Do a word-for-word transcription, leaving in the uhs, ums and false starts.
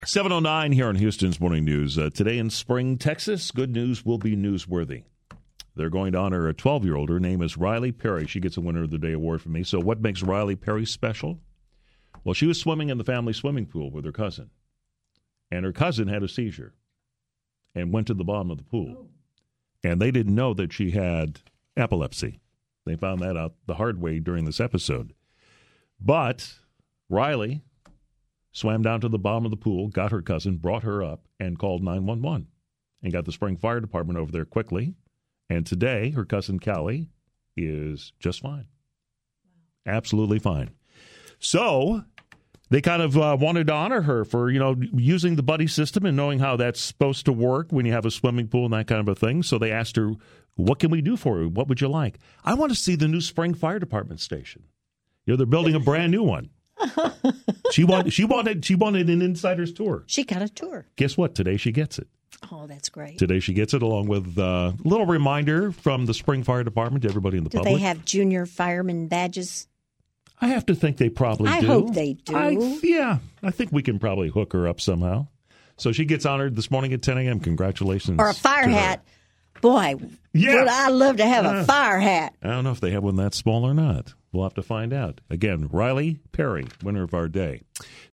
seven oh nine here on Houston's Morning News. Uh, today in Spring, Texas, good news will be newsworthy. They're going to honor a twelve-year-old. Her name is Riley Perry. She gets a Winner of the Day award from me. So what makes Riley Perry special? Well, she was swimming in the family swimming pool with her cousin. And her cousin had a seizure and went to the bottom of the pool. And they didn't know that she had epilepsy. They found that out the hard way during this episode. But Riley swam down to the bottom of the pool, got her cousin, brought her up, and called nine one one and got the Spring Fire Department over there quickly. And today, her cousin Callie is just fine. Absolutely fine. So they kind of uh, wanted to honor her for, you know, using the buddy system and knowing how that's supposed to work when you have a swimming pool and that kind of a thing. So they asked her, what can we do for you? What would you like? I want to see the new Spring Fire Department station. You know, they're building a brand new one. she wanted she wanted she wanted an insider's tour. She got a tour. Guess what? Today she gets it. Oh, that's great. Today she gets it along with uh, a little reminder from the Spring Fire Department to everybody in the do public. Do they have junior fireman badges? I have to think they probably I do. I hope they do. I, yeah, I think we can probably hook her up somehow. So she gets honored this morning at ten a.m. Congratulations. Or a fire hat. Boy, yeah. would I love to have uh, a fire hat. I don't know if they have one that small or not. We'll have to find out. Again, Riley Perry, winner of our day.